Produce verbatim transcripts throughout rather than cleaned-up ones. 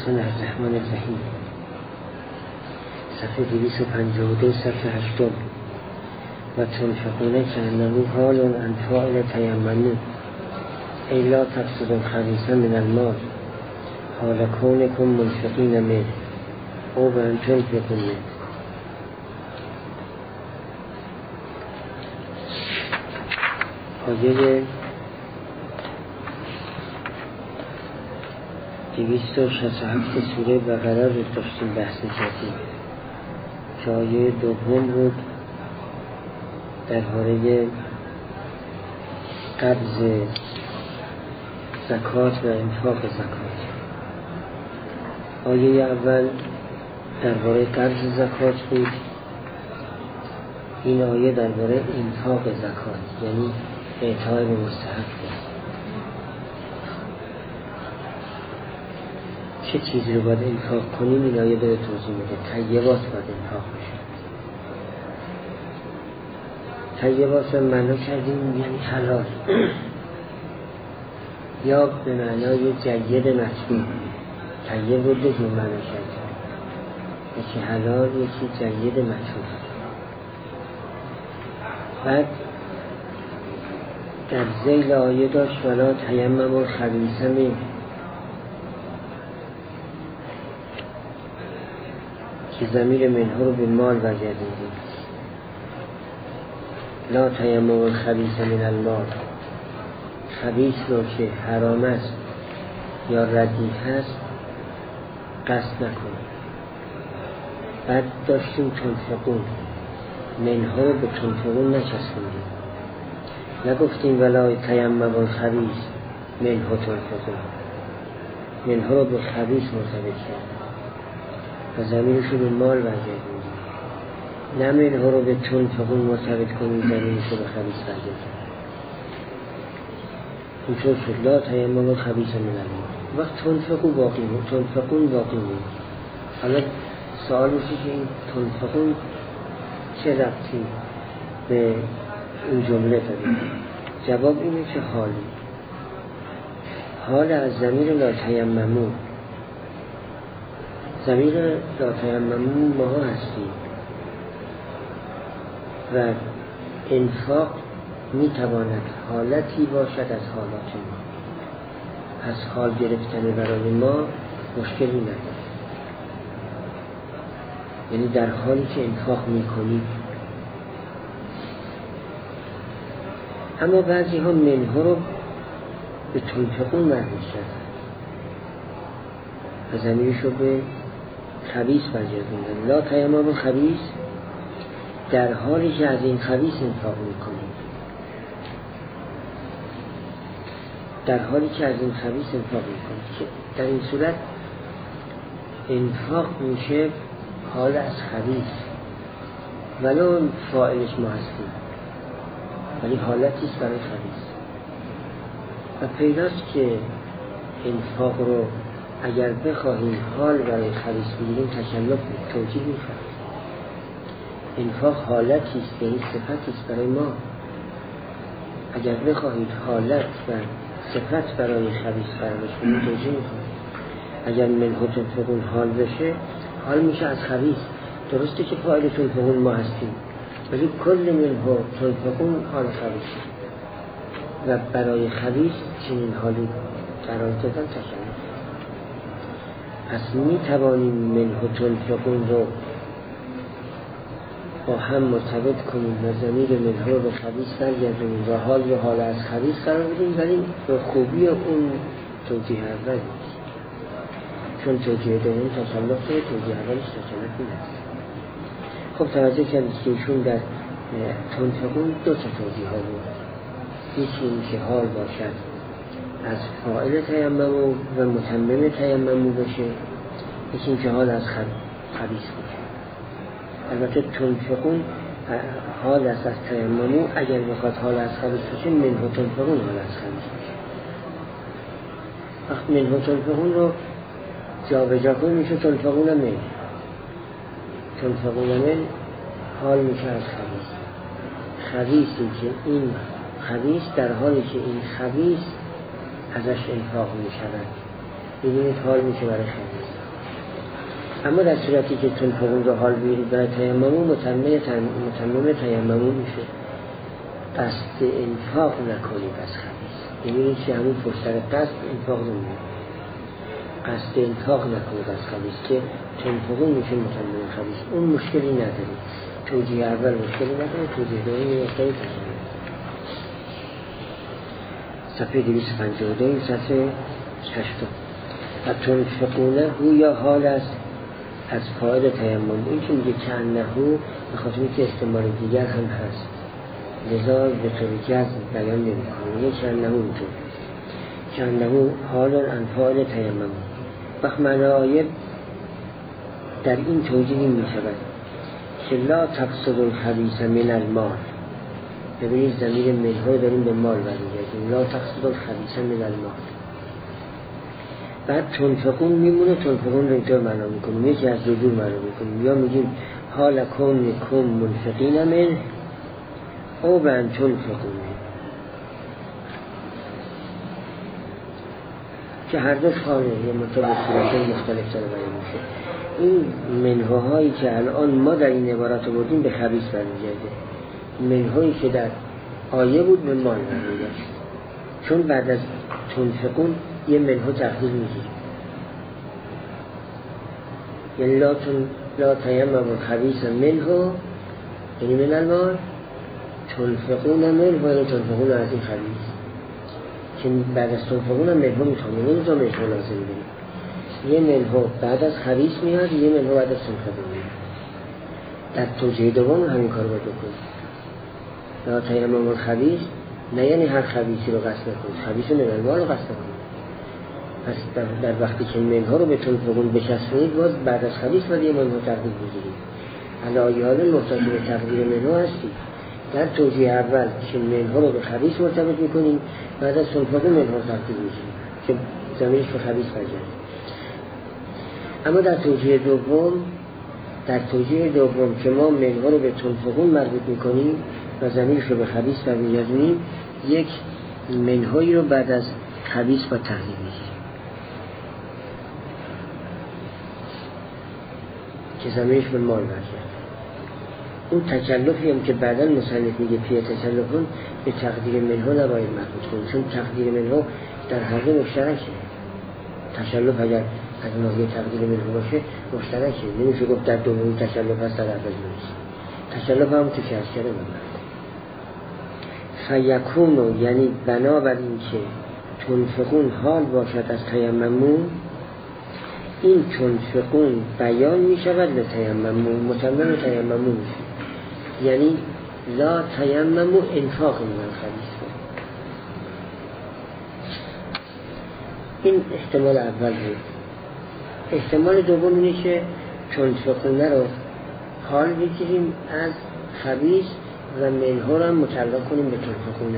بسم الله الرحمن الرحیم. صفحه دویست و پنجاه و دو، صفحه هشتم. و تنفقونه کأنه حال عن فاعل تیمموا ای لا تقصدوا الخبیث من المال حال کونکم منفقین منه او به ان تنفقوا منه. آیه دویست و شصت و هفت سوره بقره رو داشتیم بحث کردیم که آیه دوم بود درباره قبض زکات و انفاق زکات. آیه اول درباره قبض زکات بود، این آیه درباره انفاق زکات یعنی اعطای به مستحق. چه چیزی رو باید انفاق کنیم این آیه داره توضیح میده. طیبات باید انفاق بشه. طیبات رو معنا کردیم یعنی حلال یا به معنای جید مطلوب. طیب رو دو معنا کردیم، یکی حلال یکی جید مطلوب. بعد در ذیل آیه داشت ولا تیمموا الخبیث منه، که ضمیر منه رو به مال برگردوندیم. لا تیمموا الخبیث من المال، خبیث رو که حرام است یا ردی هست قصد نکن. بعد داشتیم تنفقون، منه رو به تنفقون نچسبوندیم، نگفتیم ولا تیمموا الخبیث منه تنفقون. منه رو به خبیث مرتبط کرد و زمینش رو به مال برگردیم. نه منه رو به تنفقون مرتبط کنیم، زمینش رو به خبیث برگردیم. اینطور شد لا تیمموا الخبیث من المال. وقت تنفقون باقی بود، تنفقون باقی بود. حالا سوال میشه که این تنفقون چه ربطی به این جمله داره؟ جواب اینه که حالی حال از ضمیر لا تیمموا، ضمیر لا تیمموا ما هستیم و انفاق میتواند حالتی باشد از حالات ما. از حال گرفتن برای ما مشکلی نداره، یعنی در حالی که انفاق میکنید. اما بعضی ها منه رو به تنفقون مربوط کردن و ضمیرش رو به خبیث برگردوندن. لا تیمموا الخبیث، در حالی که از این خبیث انفاق میکنید، در حالی که از این خبیث انفاق میکنید که در این صورت انفاق میشه حال از خبیث، ولو فاعلش ما هستیم ولی حالتیست برای خبیث. و پیداست که انفاق رو اگر بخواهیم حال برای خبیث بگیریم تکلف توجیه میخواد. انفاق حالتیست، به این صفتیست برای ما. اگر بخواهید حالت و صفت برای خبیث فرمش کنید توجیه میخواد. اگر منه تنفقون حال بشه حال میشه از خبیث. درسته که فاعل تنفقون ما هستیم ولی کل منه تنفقون حال خبیث و برای خبیث چنین حالی قرار دادن تکلف. پس می توانیم منه تنفقون رو با هم مرتبط کنیم و ضمیر منه رو به خبیث برگردونیم و حال رو حال از خبیث قرار بدیم، ولی به خوبی اون توجیه اول نیست، چون توجیه دوم تکلف، توجیه اولش تکلف نیست. خب توجه کردید که ایشون در تنفقون دو تا توجیه ها بود. یکی این که حال باشد از فاعل تیمموا و متمم تیمموا بشه، یکی این که حال از خبیث بشه. البته تنفقون حال است از تیمموا، اگر بخواد حال از خبیث بشه منه تنفقون حال از خبیث بشه. وقت منه تنفقون رو جا به جا کنیم میشه تنفقون من، تنفقون من حال میشه از خبیث. خبیثی که این خبیث در حالی که این خبیث ازش انفاق میشود، ببینید حال میشه برای خبیث. اما در صورتی که تنفقون رو حال بیارید برای تیممون متمم متمم تیممون میشه. قصد انفاق نکنید از خبیث، یعنی چی؟ همون پشتر قصد انفاق رو میگه، قصد انفاق نکنید از خبیث که تنفقون میشه متمم خبیث. اون مشکلی ندارید، توجیه اول مشکلی ندارید، توجیه دومی مشکلی ندارید. صفحه دویست و پنجاه و دو صفحه هشتم. و تنفقونه هو یا حال است از فاعل تیمم. این که میگه که انهو به خاطر که استعمال دیگر هم هست، لذا به طور جزم بیان نمی‌کنه. میگه که انهو اینطور که انهو حال ان فاعل تیمم. وقت معنی آیه در این توجیه می‌شود که لا تقصد الخبیث من المال. ببینید ضمیر منها داریم به مال برمیگردیم. لا تقصد الخبیث من المال. بعد تنفقون میمونه، تنفقون رو اینطور معنا میکنیم، یکی از دو جور معنا میکنیم، یا میگیم حال کونکم منفقین منه او بن تنفقون، که هر دو خانه یا مطابق صورت مختلف داره بیان میشه. این منهاهایی که الان ما در این عبارات بودیم به خبیث برمیگرده، منهایی که در آیه بود به مال برمیگرده، چون بعد از تنفقون یه منها تأخیر میگیره. یعنی لا, تن... لا تیمم الخبیث منها، یعنی من المال، تنفقون منها، یعنی تنفقون از این خبیث، که بعد از تنفقون هم منها میخوام، یعنی نمیتونم منها لازم بریم. یه منها بعد از خبیث میاد، یه منها بعد از تنفقون میاد. در توجیه دوم همین کار باید بکنیم. لا تیمم الخبیث نه یعنی هر خبیثی رو قصد نکنید، خبیث من المال رو قصد نکنید. پس در, در وقتی که منها رو به تنفقون بچسبونید، باز بعد از خبیث باید یه منها تقدیر بگیرید. علایال محتاج به تقدیر منها هستید. در توجیه اول که منها رو به خبیث مرتبط میکنیم، بعد از تنفقون منها تقدیر میگیریم که ضمیرش به خبیث برگرده. اما در توجیه دوم در توجیه دوم که ما منها رو به تنفقون مربوط میکنیم و ضمیرش رو به خبیث برمیگردونیم، یک منهایی رو بعد از خبیث با تقدیر میگیریم که ضمیرش به مال برگرده. اون تکلفی هم که بعداً مصنف میگه پیه تکلفون، به تقدیر منها نباید مربوط کنیم، چون تقدیر منها در هر دو مشترکه. تکلف اگر از ناحیه تقدیر منها باشه مشترکه، نمیشه گفت در دومی تکلف هست در اول نیست. تکلف هم تو که از کرده ببرد فیکونو، یعنی بنابراین که تنفقون حال باشد از تیممون، این تنفقون بیان می شود به تیممون، متمم تیممون میشه. یعنی لا تیممو انفاق من خبیث. این احتمال اول بود. احتمال دوم اینه که تنفقونه رو حال بگیریم از خبیث و منها رو هم متعلق کنیم به تنفقونه،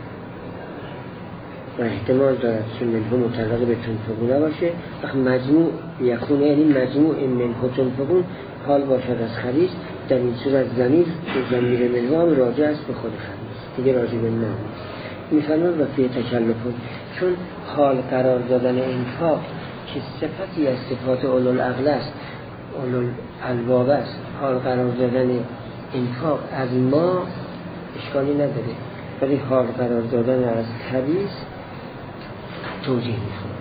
و احتمال دارد که منها متعلق به تنفقونه باشه. وقت مجموع یکونه، یعنی مجموع منها تنفقون حال باشد از خبیث، در این صورت ضمیر ضمیر منها هم راجع است به خود خبیث، دیگه راجع به ما نیست. میفرمان و فی تکلفون، چون حال قرار دادن انفاق که صفتی از صفات اولوالعقل است، اولوالالباب است، حال قرار دادن انفاق از ما اشکالی نداره، ولی حال قرار دادن از خبیث توجیه میخواد.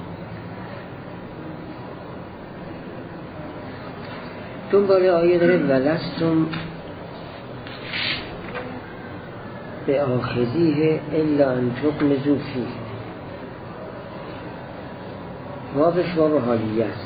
دنبال آیه داره ولستم به آخذیه الا ان تغمزوا فیه. وابش واب حالیه است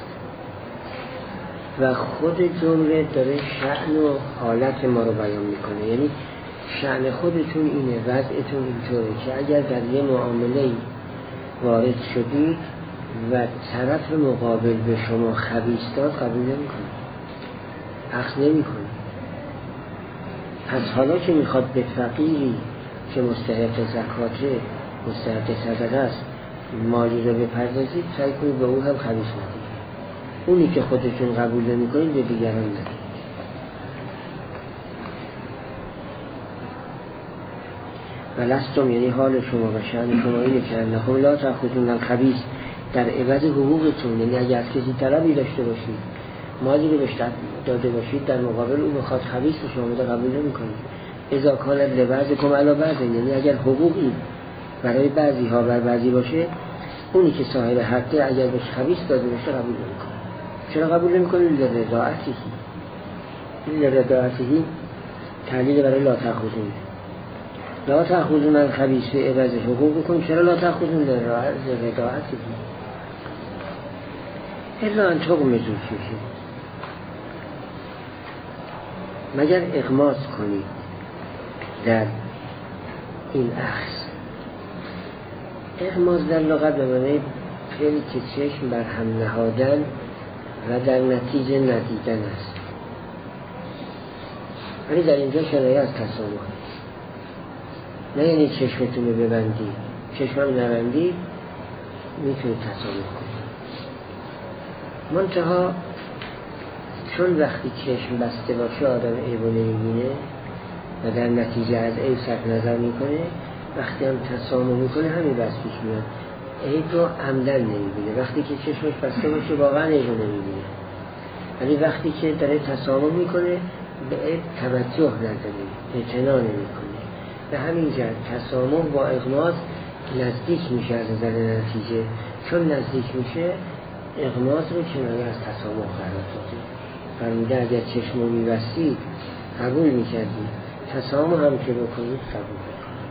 و خود جمله داره شأن و حالت ما رو بیان میکنه. یعنی شأن خودتون اینه، وضعتون اینطوره که اگر در یه معامله وارد شدید و طرف مقابل به شما خبیث داد، قبول نمیکنه، اخذ نمیکنه. پس حالا که میخواد به فقیری که مستحق زکاته، مستحق صدقه است، مالی رو بپردازید، سعی کنید به او هم خبیث ندید. اونی که خودتون قبول نمیکنید به دیگران ندید. ولستم یعنی حال شما و شأن شما اینه که انکم لا تأخذون الخبیث، در عوض حقوقتون، یعنی اگر از کسی طلبی داشته باشید مالی رو بهش داده باشید در مقابل او بخواد خبیث به شما بده قبول نمی‌کنید. اذا کان لبعضکم علی بعض، یعنی اگر حقوقی برای بعضی ها بر بعضی باشه، اونی که صاحب حقه اگر بهش خبیث داده باشه قبول نمی‌کنه. چرا قبول نمی‌کنید؟ لرضاعته. لرضاعته تعلیل برای لا تأخذون. لا تأخذون من خبیث به عوض حقوق بکن. چرا لا تأخذون لرضاعته؟ الا ان تغمضوا فیه، مگر اغماض کنید در این اخذ. اغماض در لغت به معنی فعلی که چشم بر هم نهادن و در نتیجه ندیدن است، ولی در اینجا کنایه از تسامح است. نه یعنی چشمتون رو ببندید، چشمم نبندید میتونید تسامح کنید. منتها چون وقتی چشم بسته باشه آدم عیبو نمیبینه و در نتیجه از عیب صرف نظر میکنه، وقتی هم تسامح میکنه همین بس پیش میاد، عیب رو عمدن نمیبینه. وقتی که چشمش بسته باشه واقعا عیب رو نمیبینه، ولی وقتی که داره تسامح میکنه به عیب توجه نداره، اعتنا نمیکنه. به همین جهت تسامح با اغماض نزدیک میشه از نظر نتیجه. چون نزدیک میشه اغماض رو کنایه از تسامح قرار داده. فرموده اگر چشم رو میبستید قبول میکردید، تسامح هم که بکنید قبول بکنید.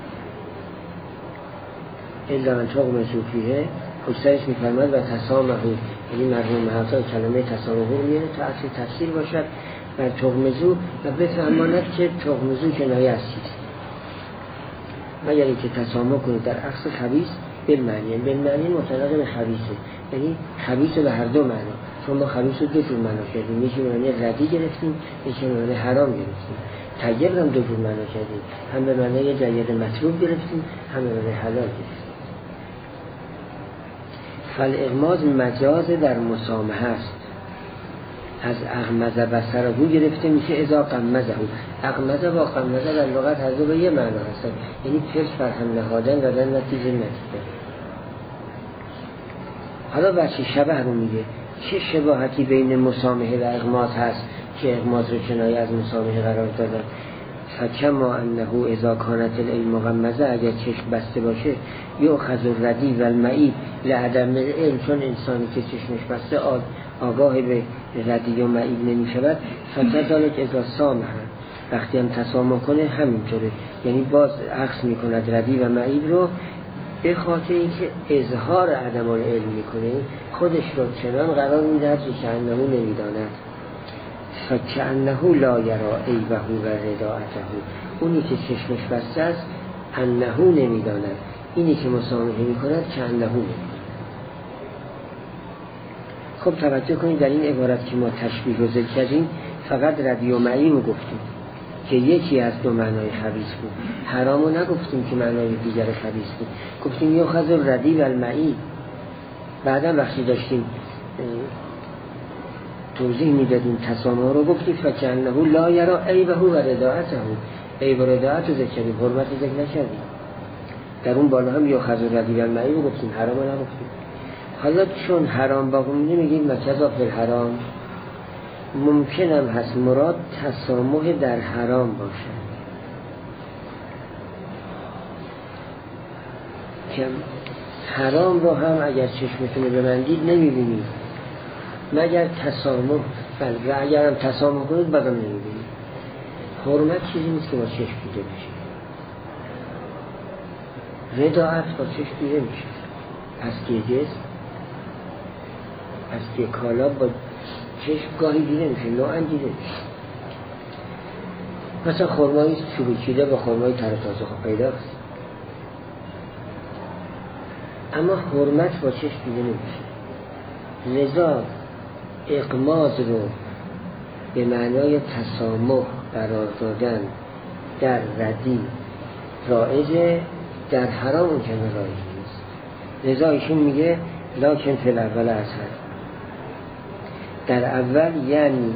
الا ان تغمضوا فیه، پشترش میفرماد و تسامحوا، یعنی مرحوم حتی کلمه تسامح رو میاره تا اصل تفسیر باشد و تغمضوا و بفهماند که تغمضوا کنایه از چیست. مگر اینکه تسامح کنید در اصل خبیث بالمعنی، بالمعنی مطلق به خبیثه، یعنی خبیث به هر دو معنا. چون ما خبیث رو دو جور معنا کردیم، یکی به معنی ردی گرفتیم، یکی به معنی حرام گرفتیم. طیب هم دو جور معنا کردیم، هم به معنی جید مطلوب گرفتیم، هم به معنی حلال گرفتیم. فالاغماض مجاز در مسامحه است. از اغمض بصره گرفته میشه اذا قمضه. اغمض با قمضه در لغت هر دو به یه معنا هستن، یعنی پرس بر هم نهادن و در نتیجه ندیدن. حالا بچه شبه رو میگه، چه شباهتی بین مسامحه و اغماض هست که اغماض رو کنایه از مسامحه قرار دادن. فکما انه اذا کانت العین مغمضه، اگر چشم بسته باشه یؤخذ الردی و المعیب لعدم العلم، چون انسانی که چشمش بسته آگاه به ردی و معیب نمی شود. فکذالک اذا سامح، وقتی هم تسامح کنه همینطوره، یعنی باز عکس می کند ردی و معیب رو، به خاطر اینکه اظهار عدم العلم میکنه، خودش رو چنان قرار میدهد که انه نمیداند. فکأنه لا یرا عیبه و رداعته، اونی که چشمش بسته است انه نمیداند، اینی که مسامحه میکند که انه نمیداند. خب توجه کنید در این عبارت که ما تشبیه رو ذکر کردیم فقط ردی و معیب گفتیم که یکی از دو معنای خبیث بود، حرامو نگفتیم که معنای دیگر خبیث بود، گفتیم یؤخذ الردی و المعیب. بعدا وقتی داشتیم توضیح میدادیم تسامح رو گفتیم فکأنه لا یرا عیبه و رداعته، عیب و رداعت رو ذکر کردیم، حرمت رو ذکر نکردیم. در اون بالا هم یؤخذ الردی و المعیب گفتیم، حرامو نگفتیم. حالا چون حرام باقی مونده میگیم مکذا فی الحرام، ممکن هم هست مراد تسامح در حرام باشه که حرام رو هم اگر چشمتون رو ببندید نمیبینید مگر تسامح، و اگر هم تسامح کنید بازم نمیبینید. حرمت چیزی نیست که با چشم دیده بشه، رداعت با چشم دیده میشه. پستی جسم، پستی کالا با چشم گاهی دیده میشه، نوعا دیده میشه. مثلا خرمایی چوبیچیده با خرمای تر تازه خب پیداست، اما حرمت با چشم دیده نمیشه. لذا اغماض رو به معنای تسامح قرار دادن در ردی رایجه، در حرام اون کنه رایج نیست. لذا ایشون میگه لکن فی الاول اثر، در اول یعنی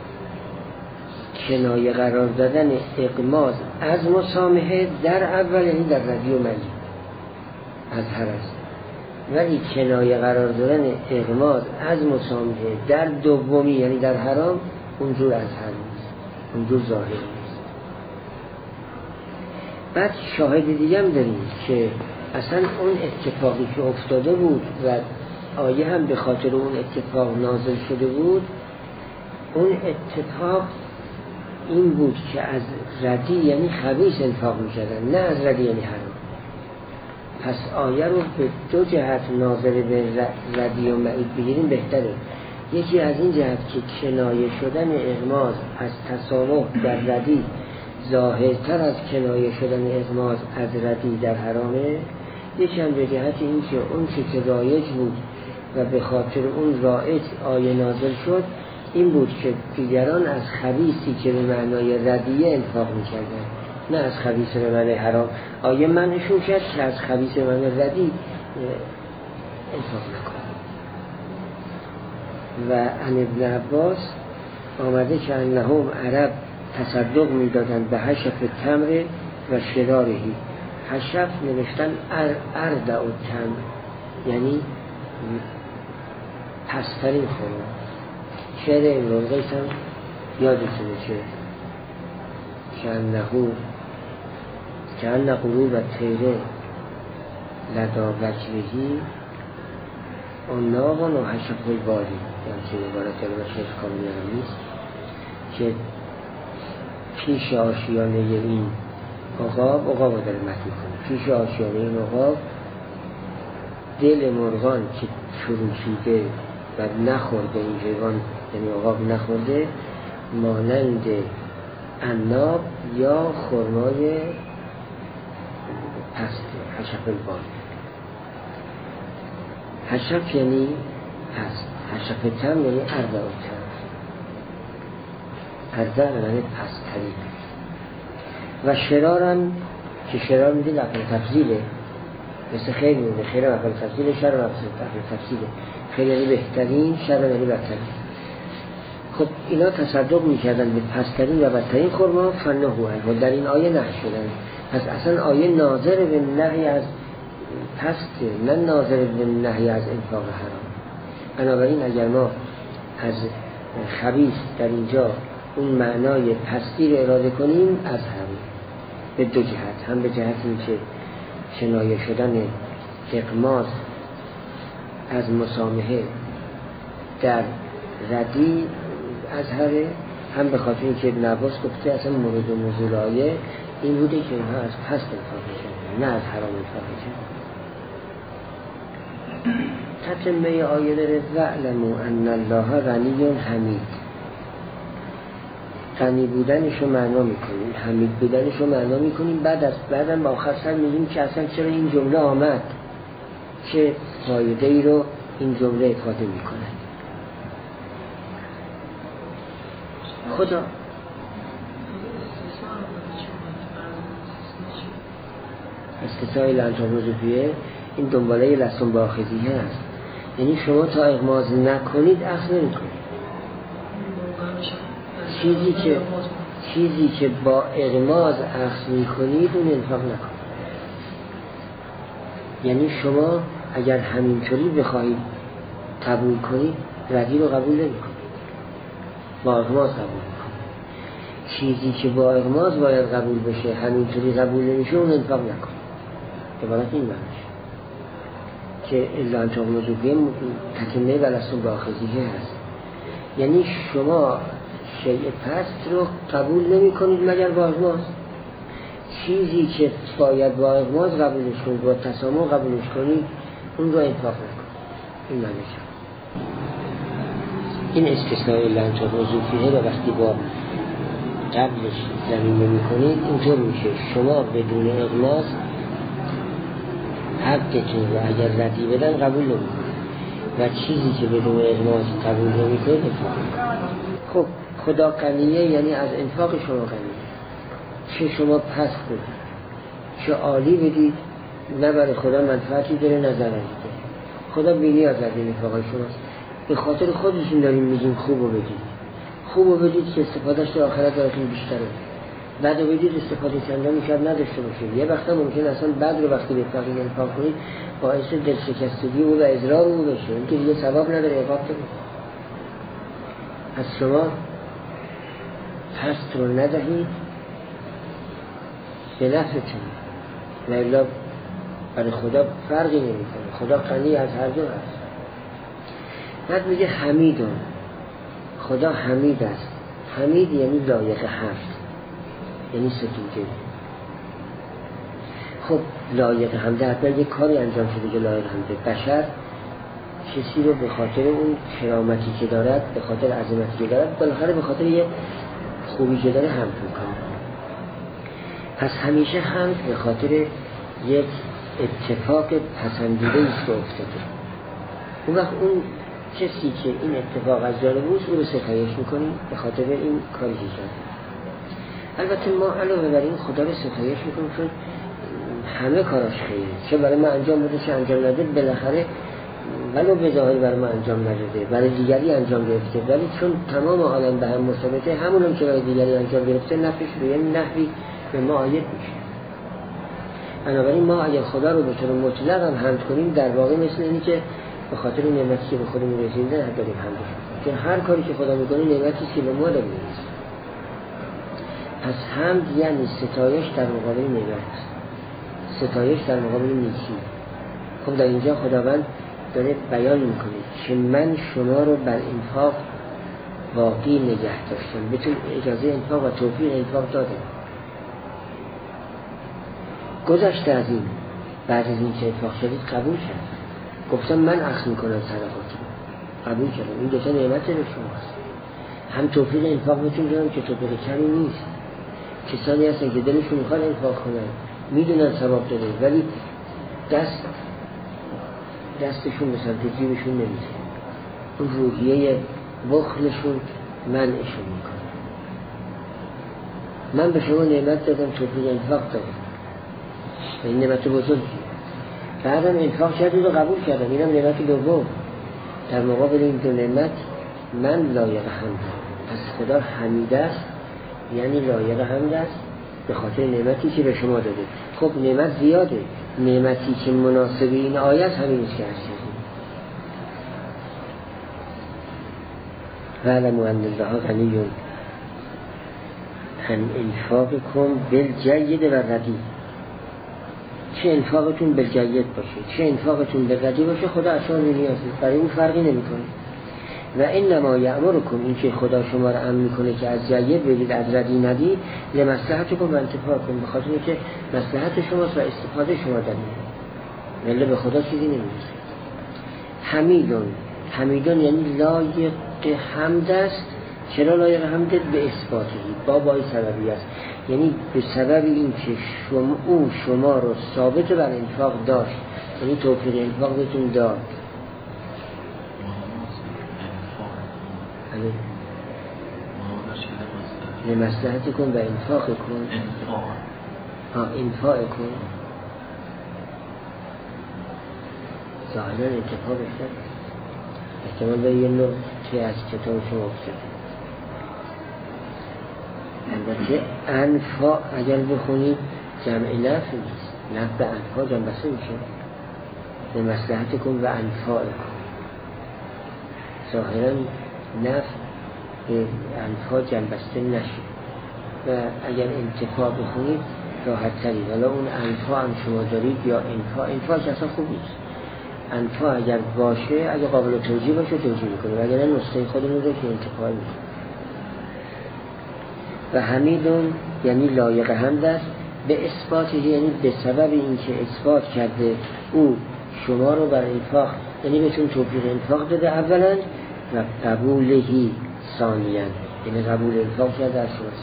کنایه قرار دادن اغماض از مسامحه در اول، یعنی در ردی و معیب از هر است. ولی کنایه قرار دادن اغماض از مسامحه در دومی یعنی در حرام اونجور از هر نیست، اونجور ظاهر نیست. بعد شاهد دیگه هم داریم که اصلا اون اتفاقی که افتاده بود و آیه هم به خاطر اون اتفاق نازل شده بود، اون اتفاق این بود که از ردی یعنی خبیث انفاق می‌کردن، نه از ردی یعنی حرام. پس آیه رو به دو جهت ناظر به ردی و معید بگیریم بهتره. یکی از این جهت که کنایه شدن اغماض از تسامح در ردی ظاهرتر از کنایه شدن اغماض از ردی در حرامه. یکی هم به جهت این که اون که رایج بود و به خاطر اون رایج آیه نازل شد این بود که دیگران از خبیثی که به معنای ردیه انفاق می‌کردن، نه از خبیث به معنی حرام. آیه منشون کرد که از خبیث به معنی ردی انفاق نکنن. و عن ابن عباس آمده که انهم عرب تصدق می‌دادند به حشف تمر و شرارهی. حشف نوشتن اردع و تمر یعنی پسترین خورما. شعر امرؤ القیس هم یادتونه که کأنه کأن قلوب الطیر لدی وجهه عناق و حشف الباری، یعنی که عبارت رو شعر کاملی نیست که پیش آشیانه این عقاب، عقاب رو داره مطلوب کنه، پیش آشیانه این عقاب دل مرغان که چروکیده و نخورده، این حیوان یعنی عقاب نخورده، مانند عناب یا خرمای پست حشف البار. حشف یعنی پست، حشف تم یعنی اردع و تم. اردع یعنی پست ترین. و شرارم که شرار میدید لفظ تفضیله، مثل خیر میده، خیر لفظ تفضیله، شر لفظ تفضیله. خیر یعنی بهترین، شر یعنی بدترین. خب اینا تصدق میکردن به پسترین و بدترین خرما، فنهوا عنه. در این آیه نهی شدن. پس اصلا آیه ناظر به نهی از پست، نه ناظر به نهی از انفاق حرام. بنابراین اگر ما از خبیث در اینجا اون معنای پستی رو اراده کنیم، از هم به دو جهت، هم به جهت این که کنایه شدن اغماض از مسامحه در ردی اظهره، هم به خاطر اینکه ابن عباس گفته اصلا مورد نزول آیه این بوده که اینها از پست انفاق می‌کردن، نه از حرام انفاق می‌کردن. تتمه آیه داره وَاعْلَمُوا أَنَّ اللَّهَ غَنِیٌّ حَمِیدٌ. غنی بودنشو معنا میکنیم، حمید بودنشو معنا میکنیم. بعد از بعدم با آخر سر میگیم که اصلا چرا این جمله آمد، چه فایده ای رو این جمله افاده میکنه. خدا استثنای لنتان وظیفیه این دنباله لستون باخذیه هست، یعنی شما تا اغماض نکنید اخذ نمیکنید. چیزی که چیزی که با اغماض اخذ میکنید اون انفاق نکنید. یعنی شما اگر همینطوری بخواهید قبول کنید ردی رو قبول نمی کنید، با اغماض قبول میکنید. چیزی که با اغماض باید قبول بشه همینطوری قبول نمیشه اون انفاق نکنید. عبارت این معنیش که الا ان تغمضوا فیه تتمه و لستم بآخذیه هست. یعنی شما شیء پست رو قبول نمی کنید مگر با اغماض. چیزی که باید با اغماض قبولش کنید، با تسامح قبولش کنید، اون رو انفاق نکنید. این معنیش این استثناء لن تغمضوا فیه و وقتی با قبلش زمین نمی کنید اینطور میشه شما بدون اغماض حقتون رو اگر ردی بدن قبول نمی کنید و چیزی که بدون اغماض قبول نمی کنید انفاق نکنید. خب خدا غنیه یعنی از انفاق شما غنیه، چه شما پس بدید چه عالی بدید، نه برای خدا منفعتی داره نه ضرری داره. خدا بی‌نیاز از این انفاق شماست. به خاطر خودشون داریم میگیم خوبو بدید، خوبو بدید که استفادهش در آخرت براتون بیشتره. بعد وجود استفاده چندانی شاید نداشته باشه. یه وقتا ممکن اصلا بعد رو وقتی به فقیر انفاق کنید باعث دلشکستگی او و اضرار او بشه، اینکه دیگه ثواب نداره عقاب کنید. از شما پست رو ندهید به نفعتون و الا برای خدا فرقی نمی کنه. خدا غنی از هر دو هست. بعد میگه حمیدون، خدا حمید است. حمید یعنی لایق حمد، یعنی ستوده. خب لایق حمد حتما یک کاری انجام شده که لایق حمده. بشر کسی رو به خاطر اون کرامتی که دارد، به خاطر عظمتی که دارد، بالاخره به خاطر یه خوبی که داره حمد میکنه. پس همیشه حمد به خاطر یک اتفاق پسندیده ایست که افتاده. اون وقت اون کسی که این اتفاق از جانب اوست او رو ستایش میکنیم به خاطر این کاری که کرده. البته ما علاوه بر این خدا رو ستایش میکنیم چون همه کاراش خیره، چه برای ما انجام بده چه انجام نده، بالاخره ولو به ظاهر برای ما انجام نداده برای دیگری انجام گرفته، ولی چون تمام عالم به هم مرتبطه، همون هم که برای دیگری انجام گرفته نفعش به یه نحوی به ما عاید میشه. بنابراین ما اگر خدا رو به طور مطلق هم حمد کنیم در واقع مثل اینی که به خاطر نعمتی که به خودمون رسیده داریم حمدش میکنیم، چون هر کاری که خدا میکنه نعمتی که به ما داره میرسه. پس حمد یعنی ستایش در مقابل نعمت، ستایش در مقابل نیکی. خب در اینجا خداوند داره بیان میکنه که من شما رو بر انفاق باقی نگه داشتم، بهتون اجازه انفاق و توفیق انفاق دادم. گذشته از این، بعد از این که انفاق شدید قبول کرد، گفتم من اخذ میکنم صدقاتون، قبول کردم. این دوتا نعمت به شماست. هم توفیق انفاق بهتون دادم که توفیق کمی نیست. کسانی هستن که دلشون میخواد انفاق کنن، میدونن ثواب داره، ولی دست دستشون به سمت جیبشون نمیشه. اون روحیه بخلشون منعشون میکنه. من به شما نعمت دادم، توفیق انفاق دادم، این نعمت بزرگی. بعدم انفاق کردید و قبول کردم، اینم نعمت دوم. در مقابل این دو نعمت من لایق حمدم. پس خدا حمید است، یعنی لایق حمد است به خاطر نعمتی که به شما داده. خب نعمت زیاده، نعمتی که مناسب این آیت همین است که عرض کردیم. وَاعْلَمُوا أَنَّ اللَّهَ غَنِیٌّ عَنْ إِنْفَاقِکُمْ بِالْجَیِّدِ وَالرَّدِیء. چه انفاقتون بالجید باشه چه انفاقتون بالردی باشه، خدا اصلا نیازی است، برای اون فرقی نمیکنه. و انما یأمرکم، این که خدا شما رو امر میکنه که از جید بدید از ردی ندید، لمصلحتکم و انتفاعکم، به خاطر اینکه مصلحت شماست و استفاده شما در این، ولی به خدا چیزی نمیرسه. حمیدون، حمیدون یعنی لایق حمد است. چرا لایق حمد؟ به اثباتی، بابای سببی است، یعنی به سبب این که شما او شما رو ثابت بر انفاق داشت، یعنی توفیق انفاق بهتون داد. لمصلحت کن و انفاق کن، ها انفاق کن، ظاهرا انتفاق بشتر احتمال به یه نوع که از کتاب شما بسید. البته انفاق اگر بخونید جمع نفع نیست، نفع به انفاق جمع بسته میشه. لمصلحت کن و انفاق کن، ظاهرا نفع به انفاق جمع بسته نشه و اگر انتفاع بخونید راحت تری. حالا اون انفاق هم شما دارید یا انفاق، انفاق اصلا خوب نیست. انفاق اگر باشه، اگر قابل توجیه باشه توجیه میکنه، و اگر نسخه خودمون رو که انتفاع میکنه. و حمیدون یعنی لایق حمد است، به اثبات، یعنی به سبب اینکه اثبات کرده او شما رو بر انفاق، یعنی بهتون توفیق انفاق داده اولا و قبولهی ثانیاً، یعنی قبول انفاق کرده از شما.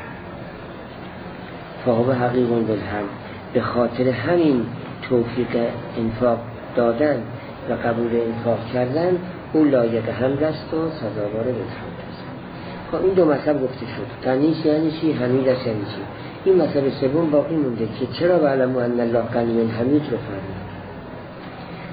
فهو حقیقون بالحمد، به خاطر همین توفیق انفاق دادن و قبول انفاق کردن او لایق حمد است و سزاوار بالحمد است. خب این دو مطلب گفته شد. غنی یعنی چی؟ حمید است یعنی چی؟ این مطلب سوم باقی مونده که چرا وَاعْلَمُوا أَنَّ اللَّهَ غَنِیٌّ حمید رو فرمود.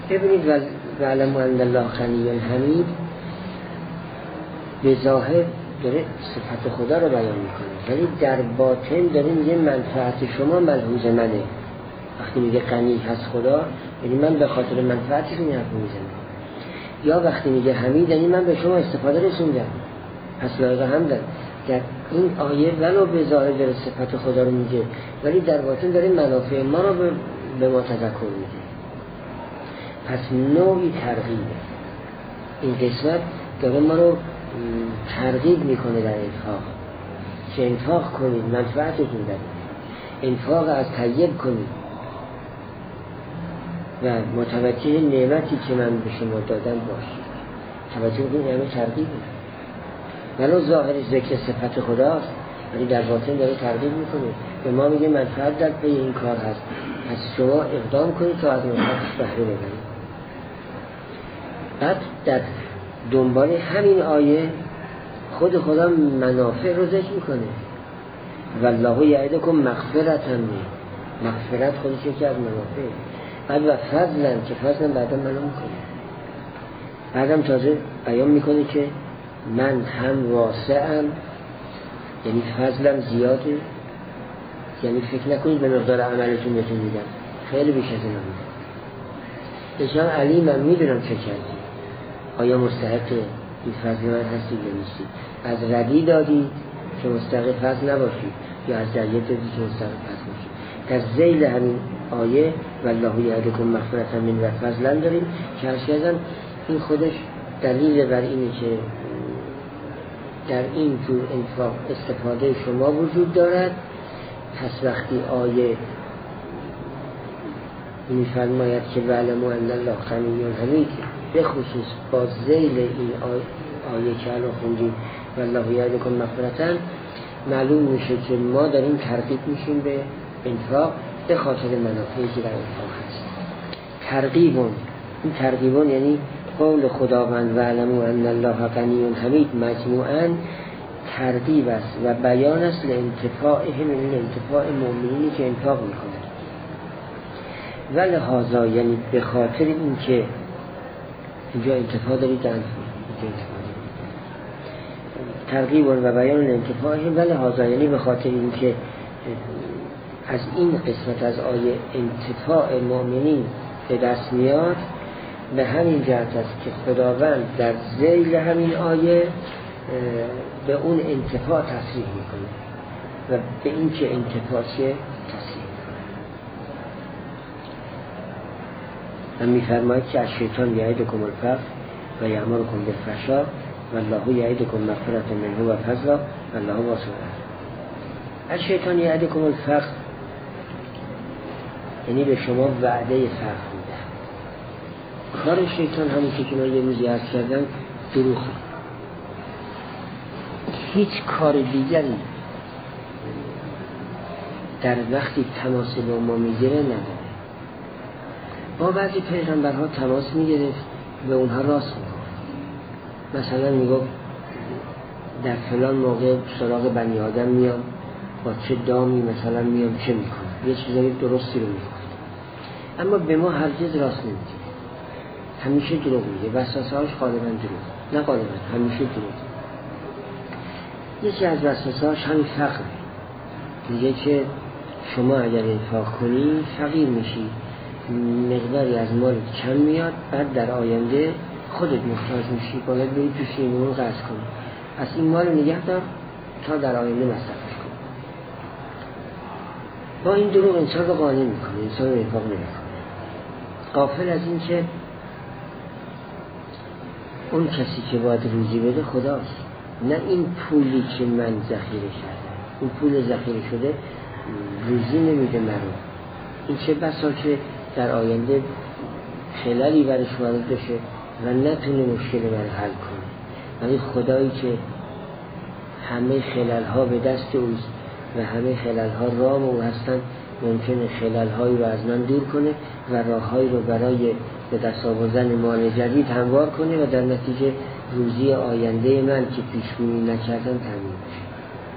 ببینید وَاعْلَمُوا أَنَّ اللَّهَ غَنِیٌّ حمید به ظاهر داره صفت خدا رو بیان میکنه، ولی در باطن داره میگه منفعت شما ملحوظ منه. وقتی میگه غنی هست خدا، یعنی من به خاطر منفعتش این حرف میزنم. یا وقتی میگه حمید، یعنی من به شما استفاده رسوندم، پس لایق حمدم. در این آیه ولو به ظاهر داره صفت خدا رو میگه، ولی در باطن داره منافع ما رو به, به ما تذکر میده. پس نوعی ترغیبه. این قسمت داره ما رو ترغیب میکنه در انفاق، که انفاق کنید منفعتتون داره، انفاق از طیب کنید و متوجه نعمتی که من به شما دادم باشید. توجه کنید، همه ترغیبه. ولو ظاهرش ذکر صفت خداست، ولی در باطن داره ترغیب میکنه، به ما میگه منفعت در پی این کار هست، پس شما اقدام کنید تا از منفعتش بهره ببرید. بعد در دنبال همین آیه خود خدا منافع رو ذکر میکنه. والله یعدکم مغفرة منه، مغفرت خودش یکی از منافع. بعد و فضلا، که فضلا بعدا معلوم میکنه، بعدم تازه بیان میکنه که من هم واسعم، یعنی فضلم زیاده، یعنی فکر نکنید به مقدار عملتون بهتون میدم، خیلی بیش از اینا میدم. بسیار علیمم، میدونم چه کردی، آیا مستحق این فضل من هستی یا نیستی. از ردی دادی که مستحق فضل نباشی، یا از جریت دادی که مستحق فضل باشی. در ذیل همین آیه والله یعدکم مغفرة منه و فضلا داریم که هرشیزم این خودش دلیل بر اینه که در این جور انفاق استفاده شما وجود دارد. پس وقتی آیه میفرماید که وَاعْلَمُوا أَنَّ اللَّهَ غَنِیٌّ حَمِیدٌ، به خصوص با ذیل این آیه, آیه که الان خوندیم والله یعدکم مغفرة، معلوم میشه که ما داریم ترغیب میشیم به انفاق به خاطر منافعی که در انفاق هست. ترغیبون، این ترغیبون یعنی قول خداوند وَاعْلَمُوا أَنَّ اللَّهَ غَنِیٌّ حَمِیدٌ مجموعاً ترغیب است و بیان است لانتفاعهم، این انتفاع مؤمنینی که انفاق میکنند. ولهذا یعنی به خاطر این که اینجا انتفاع دارید در ترغیب و بیان لانتفاعهم، ولهذا یعنی به خاطر این که از این قسمت از آیه انتفاع مؤمنین به دست میاد، به همین جهت است که خداوند در ذیل همین آیه به اون انتفاع تصریح میکنه و به این که انتفاع چیه تصریح میکنه و میفرماید که از شیطان یعدکم الفقر و یأمرکم بالفحشاء والله یعدکم مغفرة منه و فضلا والله واسع علیم. از شیطان یعدکم الفقر یعنی به شما وعده فقر میده. کار شیطان همون که من یه روزی عرض کردم دروغ، هیچ کار دیگری در وقتی تماس با ما میگیره نداره. با بعضی پیغمبرها تماس میگرفت، به اونها راست میگفت. مثلا میگفت در فلان موقع سراغ بنی آدم میام، با چه دامی مثلا میام چه میکنم، یه چیزایی درستی رو میگفت. اما به ما هرگز راست نمیگه، همیشه دروغ میگه. وسوسه هاش غالبا دروغ، نه غالبا همیشه دروغ. یکی از وسوسه‌هاش همین فقر، میگه که شما اگر انفاق کنی فقیر میشی، مقداری از مال کم میاد، بعد در آینده خودت محتاج میشی، باید بری تو سینمون قرض کنی، پس این مال نگه دار تا در آینده مصرفش کنی. با این دروغ انسان رو قانع میکنه، انسان رو انفاق نمیکنه، غافل از این که اون کسی که باید روزی بده خداست، نه این پولی که من ذخیره کردم. اون پول ذخیره شده روزی نمیده مرو. این چه بسا که در آینده خللی برش وارد بشه و نتونه مشکل من حل کنه. ولی خدایی که همه خلل‌ها به دست اوست و همه خلل‌ها رام او هستن، ممکنه خلل‌هایی رو از من دور کنه و راه‌هایی رو برای به دست آوردن مال جدید هموار کنه و در نتیجه روزی آینده من که پیش‌بینی نکردم تامین بشه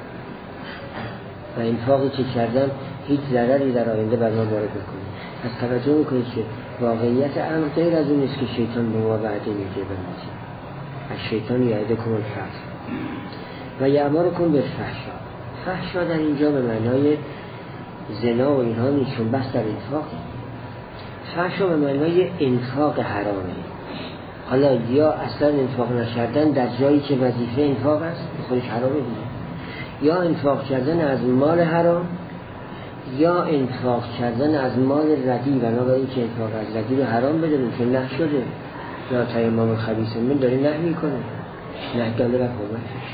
و انفاقی که کردم هیچ ضرری در آینده بر من وارد نکنه. پس توجه میکنید که واقعیت امر غیر از اون است که شیطان به ما وعده میده. بنده از شیطان یعدکم الفقر و یأمرکم بالفحشاء. فحشا در اینجا به معنای زنا و اینها نیست، چون بحث در انفاق. فحشا به معنای انفاق حرامه. حالا یا اصلا انفاق نکردن در جایی که وظیفه انفاق است خودش حرامه دیگه، یا انفاق کردن از مال حرام، یا انفاق کردن از مال ردی. بنابراین که انفاق از ردی رو حرام بدونیم که نه شده، یا تیمم خبیث من داره نه میکنه، نه داله و حرمتش.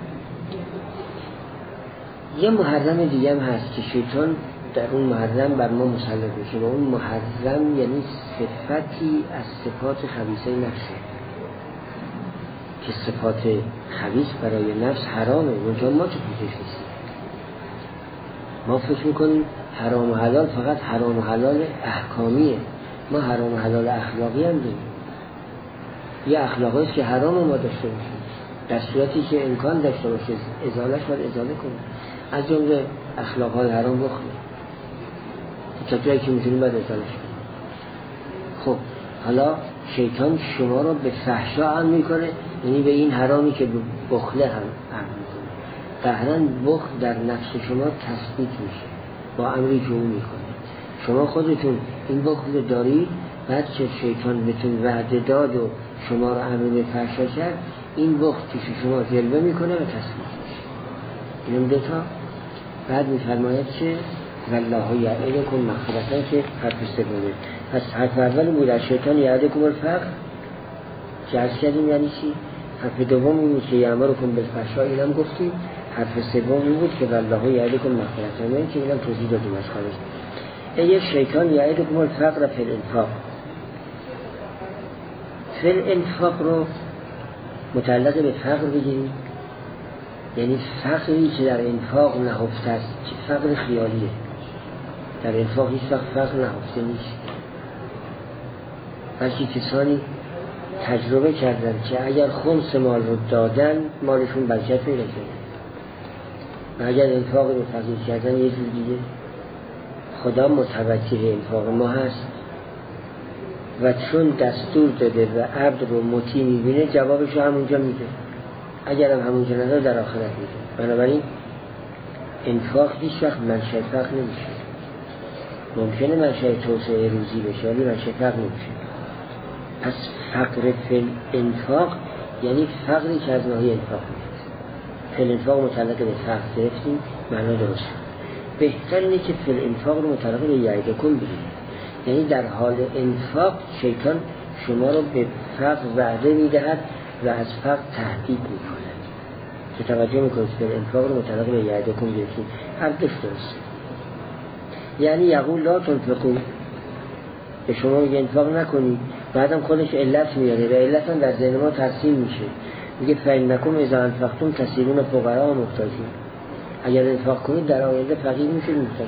یه محرم دیگه هم هست که شیطان در اون محرم بر ما مسلط میشه و اون محرم یعنی صفتی از صفات خبیثه نفسه که صفات خبیث برای نفس حرامه. منطقه ما چه پیشش نیستیم، ما فکر میکنیم حرام و حلال فقط حرام و حلال احکامیه، ما حرام و حلال اخلاقی هم داریم. یه اخلاقی است که حرام ما داشته باشیم در صورتی که امکان داشته باشه ازالش باید ازاله کنیم. از جمله اخلاقهای حرام بخوریم تا جایی که میتونیم باید ازالش کنیم. خب حالا شیطان شما رو به فحشا هم میکنه، یعنی به این حرامی که بخله هم هم میکنه. قهرن بخل در نفس شما تثبیت میشه با امری که اون میکنه. شما خودتون این بخل دارید، بعد که شیطان بهتون وعده داد و شما رو امر به فحشا کرد، این بخل پیش شما جلوه میکنه و تثبیت میشه. اینم دوتا. بعد میفرماید که والله یعدکم مغفرة که حرف سومه. پس حرف اول بود از شیطان یعدکم الفقر که عرض کردیم یعنی چی؟ حرف دوم بود که یأمرکم بالفحشاء اینم گفتیم. حرف سوم بود که والله یعدکم مغفرة که اینم توضیح دادیم از خارج. ای شیطان یعدکم الفقر فی الانفاق. فی الانفاق رو متعلق به فقر بگیریم، یعنی فقری که در انفاق نهفته است، که فقر خیالیه. در انفاق هیچ وقت فقر نهفته نیست، بلکه کسانی تجربه کردن که اگر خمس مال رو دادن مالشون برکت پیدا کرد و اگر انفاق رو فقیر کردن یه جور دیگه. خدا متوجه انفاق ما هست و چون دستور داده و عبد رو مطیع میبینه جوابش رو همونجا میده، اگر هم همونجا نداره در آخرت میده. بنابراین انفاق هیچ وقت منشأ فقر نمیشه. ممکنه منشأ توسعه روزی بشه ولی منشأ فقر نمیشه. پس فقر فی الانفاق یعنی فقری که از ناحیه انفاق میشه. فی الانفاق متعلق به فقر گرفتیم، معنا درست. بهتر اینه که فی الانفاق رو متعلق به یعدکم بگیریم، یعنی در حال انفاق شیطان شما رو به فقر وعده میدهد و از فقر تهدید میکنه که توجه میکنید فی الانفاق رو متعلق به یعدکم گرفتیم. هر دوش درست. یعنی یقول لا تنفقوا، به شما میگه انفاق نکنید، بعدم خودش علت میاره و علت هم در ذهن ما ترسیم میشه. میگه فإنکم اذا انفقتم تصیرون فقراء و محتاجین. اگر انفاق کنید در آینده فقیر میشید، محتاج.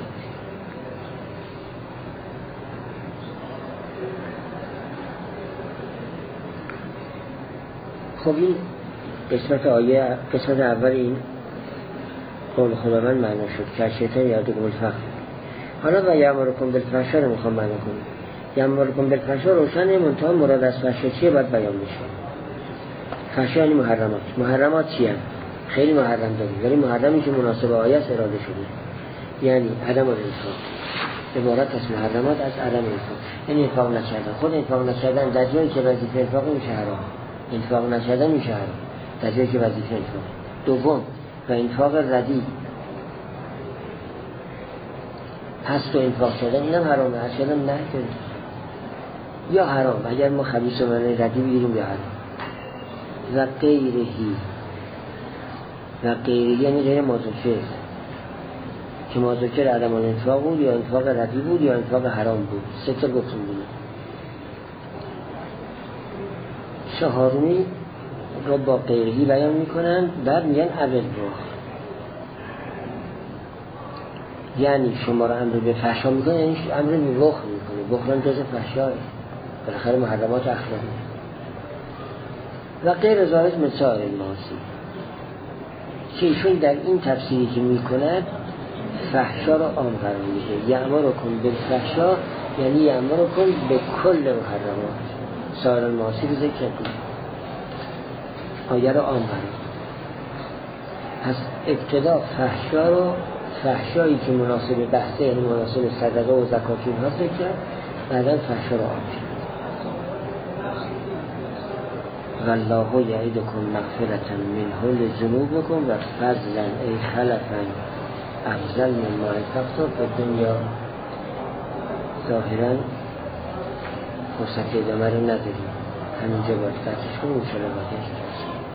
خب این قسمت آیه، قسمت اول این قول خداوند معنا شد که شیطان یعدکم الفقر. حالا و یأمرکم بالفحشاء رو میخوام معنا کنم. یأمرکم بالفحشاء روشنه، منتها مراد از فحشا چیه باید بیان بشه. فحشا یعنی محرمات. محرمات چی هم؟ خیلی محرم داریم ولی محرمی که مناسب آیه است اراده شده، یعنی عدم الانفاق. عبارت از محرمات از عدم انفاق، یعنی انفاق نکردن. خود انفاق نکردن در جایی که وظیفه انفاق میشه حرام، انفاق نکردن میشه حرام در جایی که وظیفه انفاق. دوم و انفاق ردی، هست و انفاق کردن اینم حرامه، هست کردن نه کنید یا حرام. اگر ما خبیث و معنی ردی بگیریم یا حرام. و غیرهی، و غیرهی یعنی غیر مذکر که مذکر عدم الانفاق بود یا انفاق ردی بود یا انفاق حرام بود. سه تا گفتم دیگه. چهارمی رو با غیرهی بیان میکنن، بعد میگن اول رو، یعنی شما رو امر به فحشا میکنه، یعنی امر به بخل میکنه. بخل هم جز فحشاه، بالاخره محرمات اخلاقی. و غیر ذالک من سائر المعاصی، که ایشون در این تفسیری که میکند فحشا رو عام قرار میده. یأمرکم بالفحشاء یعنی یأمرکم به کل محرمات. سائر المعاصی رو ذکر کنید، آیه رو عام قرار. پس ابتدا فحشا رو، فحشایی که مناسب بحثه یعنی مناسب صدقه و زکات اینها ذکر کرد، بعدا فحشا رو آمد. والله یعیدکم مغفرة منه لذنوبکم و فضلا ای خلفا افضل مما اتقتم به دنیا. ظاهرا فرصت ادامه رو نداریم، همینجا باید قطعش کنیم، انشاءالله باید